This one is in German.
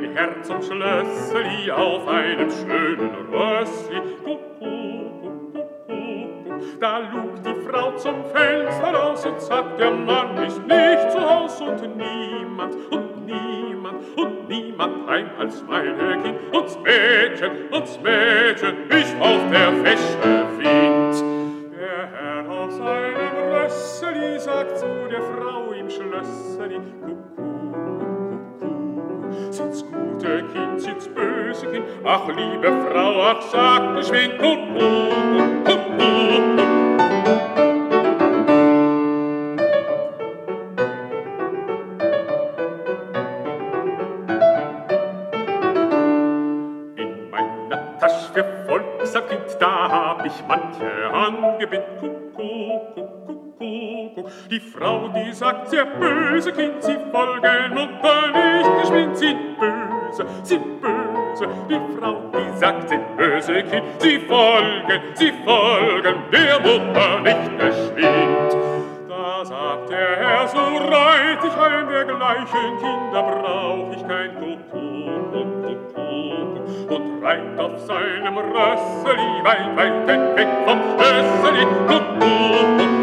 ein Herz zum Schlössli auf einem schönen Rössli. Da lugt die Frau zum Fenster raus und sagt, der Mann ist nicht zu Haus und niemand heim als meine Kind. Und's Mädchen ist auf der Wäsche Wind. Der Herr auf seinem Rössli sagt zu der Frau im Schlössli, sind's gute Kind, sind's böse Kind, ach liebe Frau, ach sag geschwind, in meiner Tasche für Volksabkind, da hab ich manche angebind, die Frau, die sagt, sehr böse Kind, sie folgen Mutter nicht geschwind, sind böse, die Frau, die sagt, sind böse Kind, sie folgen der Mutter nicht geschwind. Da sagt der Herr, so reit ich heim, dergleichen Kinder brauch ich kein Kuckuck, und reitet auf seinem Rösseli weit weg vom Schlösseli, Kuckuck,